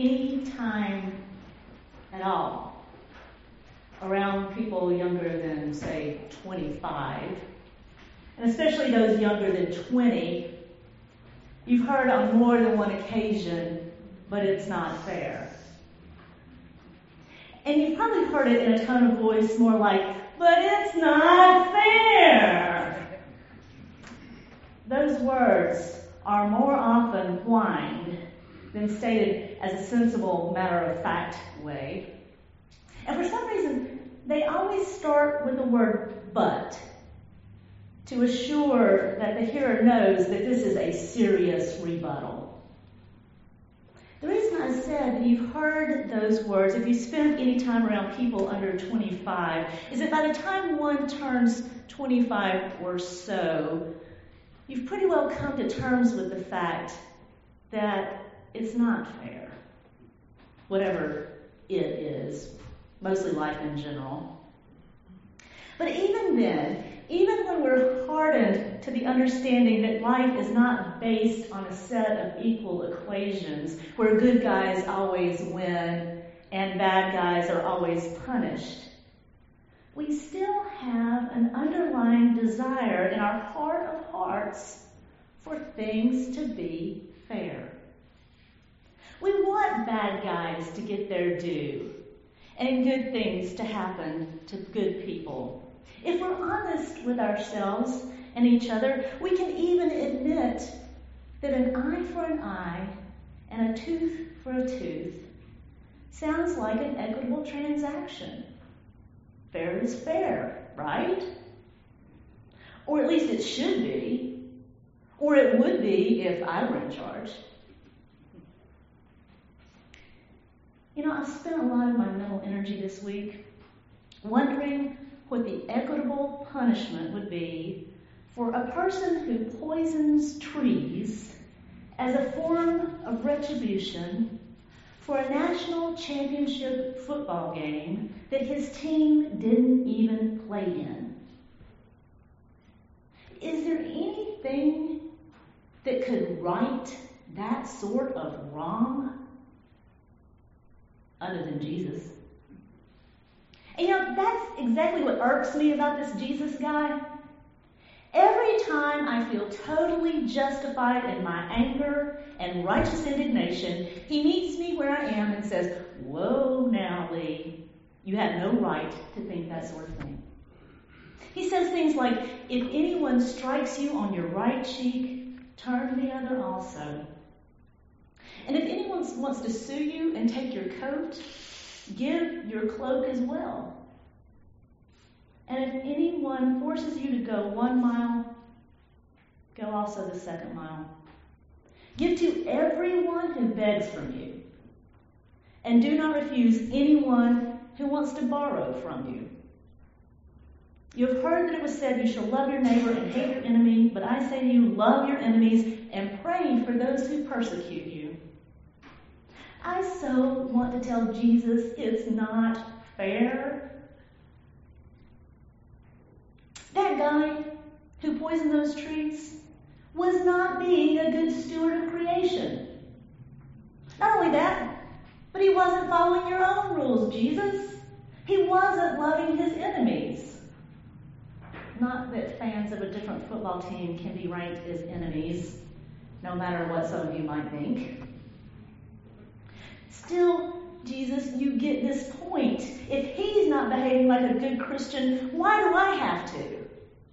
any time at all around people younger than, say, 25, and especially those younger than 20, you've heard on more than one occasion, but it's not fair. And you've probably heard it in a tone of voice more like, but it's not fair. Those words are more often whined than stated as a sensible, matter-of-fact way. And for some reason, they always start with the word but, to assure that the hearer knows that this is a serious rebuttal. The reason I said that you've heard those words, if you spend any time around people under 25, is that by the time one turns 25 or so, you've pretty well come to terms with the fact that it's not fair. Whatever it is, mostly life in general. But even then, even when we're hardened to the understanding that life is not based on a set of equal equations where good guys always win and bad guys are always punished, we still have an underlying desire in our heart of hearts for things to be fair. We want bad guys to get their due and good things to happen to good people. If we're honest with ourselves and each other, we can even admit that an eye for an eye and a tooth for a tooth sounds like an equitable transaction. Fair is fair, right? Or at least it should be. Or it would be if I were in charge. You know, I've spent a lot of my mental energy this week wondering what the equitable punishment would be for a person who poisons trees as a form of retribution for a national championship football game that his team didn't even play in. Is there anything that could right that sort of wrong other than Jesus? And you know, that's exactly what irks me about this Jesus guy. Every time I feel totally justified in my anger and righteous indignation, he meets me where I am and says, "Whoa now, Lee, you have no right to think that sort of thing." He says things like, "If anyone strikes you on your right cheek, turn the other also. And if anyone wants to sue you and take your coat, give your cloak as well. And if anyone forces you to go 1 mile, go also the 2nd mile. Give to everyone who begs from you, and do not refuse anyone who wants to borrow from you. You have heard that it was said, you shall love your neighbor and hate your enemy, but I say to you, love your enemies and pray for those who persecute you." I so want to tell Jesus it's not fair. That guy who poisoned those trees was not being a good steward of creation. Not only that, but he wasn't following your own rules, Jesus. He wasn't loving his enemies. Not that fans of a different football team can be ranked as enemies, no matter what some of you might think. Still, Jesus, you get this point. If he's not behaving like a good Christian, why do I have to?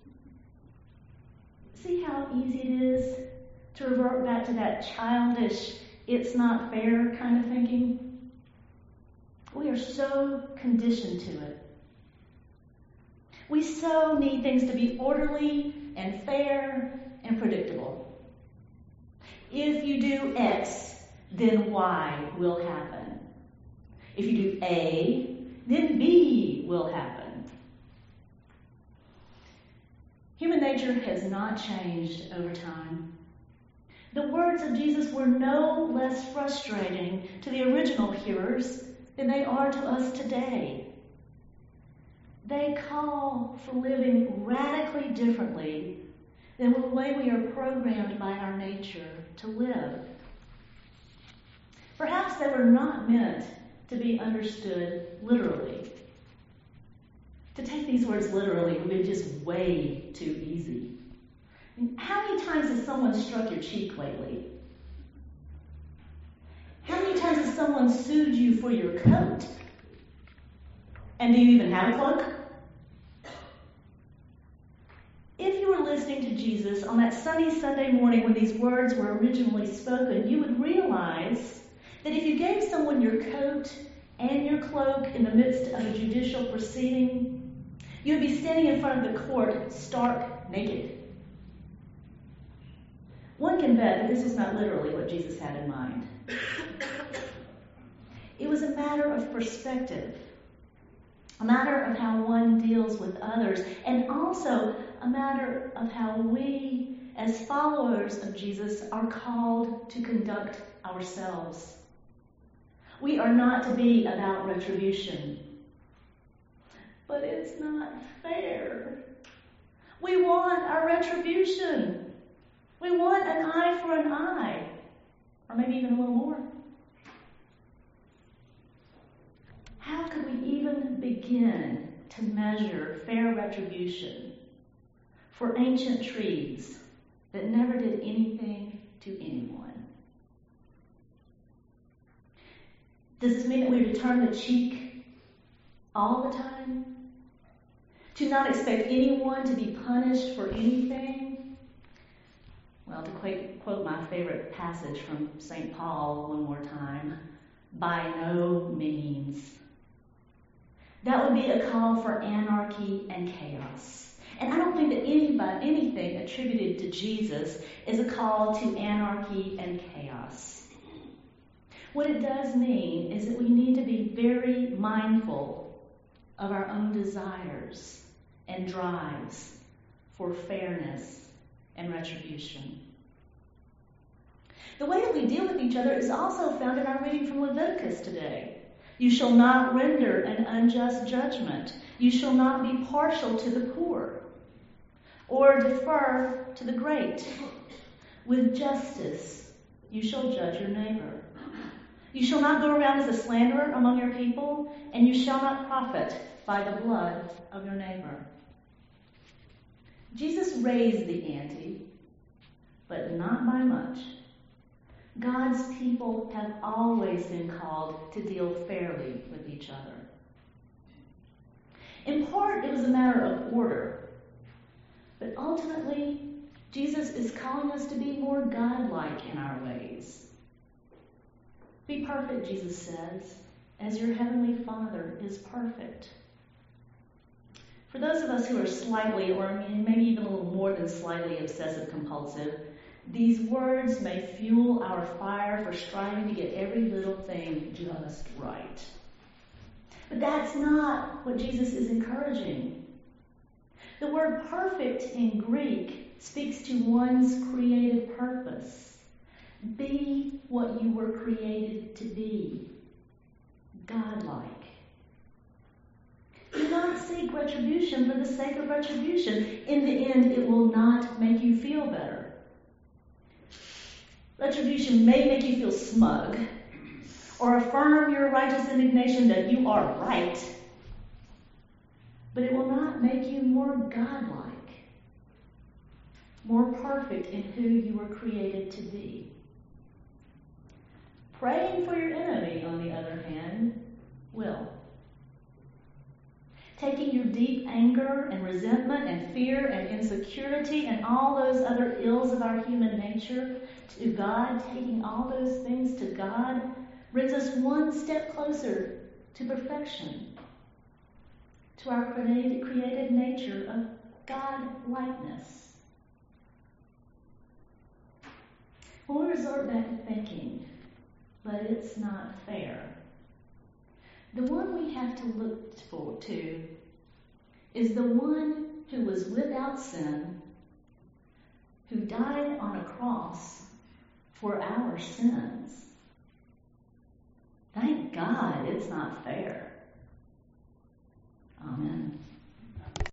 See how easy it is to revert back to that childish, it's not fair kind of thinking? We are so conditioned to it. We so need things to be orderly and fair and predictable. If you do X, then Y will happen. If you do A, then B will happen. Human nature has not changed over time. The words of Jesus were no less frustrating to the original hearers than they are to us today. They call for living radically differently than the way we are programmed by our nature to live. Perhaps they were not meant to be understood literally. To take these words literally would be just way too easy. How many times has someone struck your cheek lately? How many times has someone sued you for your coat? And do you even have a cloak? If you were listening to Jesus on that sunny Sunday morning when these words were originally spoken, you would realize that if you gave someone your coat and your cloak in the midst of a judicial proceeding, you would be standing in front of the court stark naked. One can bet that this was not literally what Jesus had in mind. It was a matter of perspective, a matter of how one deals with others, and also a matter of how we, as followers of Jesus, are called to conduct ourselves. We are not to be about retribution. But it's not fair. We want our retribution. We want an eye for an eye, or maybe even a little more. How could we even begin to measure fair retribution for ancient trees that never did anything to anyone? Does this mean that we return the cheek all the time? To not expect anyone to be punished for anything? Well, to quote my favorite passage from St. Paul one more time, by no means. That would be a call for anarchy and chaos. And I don't think that anything attributed to Jesus is a call to anarchy and chaos. What it does mean is that we need to be very mindful of our own desires and drives for fairness and retribution. The way that we deal with each other is also found in our reading from Leviticus today. You shall not render an unjust judgment. You shall not be partial to the poor or defer to the great. With justice you shall judge your neighbor. You shall not go around as a slanderer among your people, and you shall not profit by the blood of your neighbor. Jesus raised the ante, but not by much. God's people have always been called to deal fairly with each other. In part, it was a matter of order, but ultimately, Jesus is calling us to be more God-like in our ways. Be perfect, Jesus says, as your heavenly Father is perfect. For those of us who are slightly, or maybe even a little more than slightly obsessive-compulsive, these words may fuel our fire for striving to get every little thing just right. But that's not what Jesus is encouraging. The word perfect in Greek speaks to one's created purpose. Be what you were created to be, God-like. Do not seek retribution for the sake of retribution. In the end, it will not make you feel better. Retribution may make you feel smug or affirm your righteous indignation that you are right, but it will not make you more God-like, more perfect in who you were created to be. Praying for your enemy, on the other hand, will. Taking your deep anger and resentment and fear and insecurity and all those other ills of our human nature to God, taking all those things to God, brings us one step closer to perfection, to our created nature of God-likeness. When we resort back to thinking, but it's not fair, the one we have to look forward to is the one who was without sin, who died on a cross for our sins. Thank God it's not fair. Amen.